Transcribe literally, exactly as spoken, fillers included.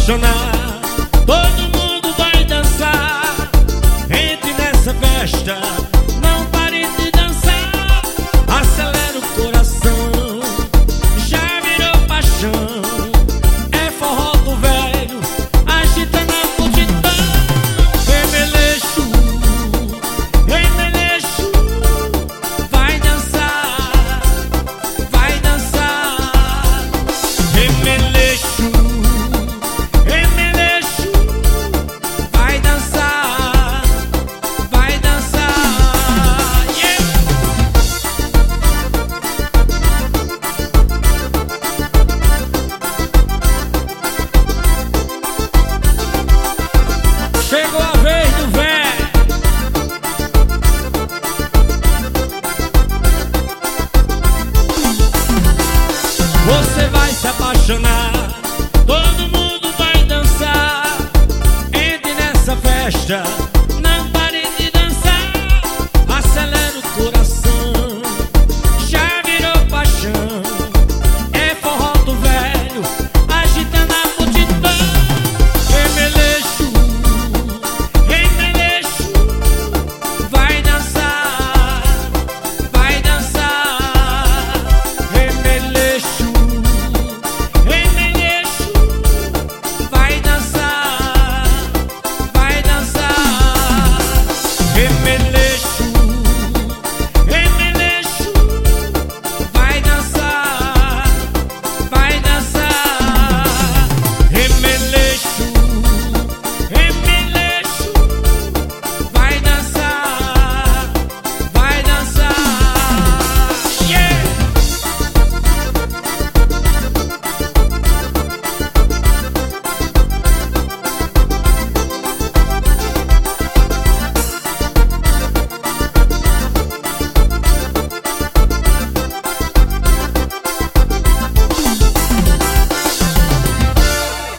apaixonar. Todo mundo vai dançar. Entre nessa festa, não pare de dançar. Acelera o coração, já virou paixão. É forró do velho, agitando a multidão. Remeleixo, remeleixo, vai dançar, vai dançar. Remeleixo, remeleixo, vai dançar, vai dançar. Yeah. Chegou a vez do velho. Você vai se apaixonar.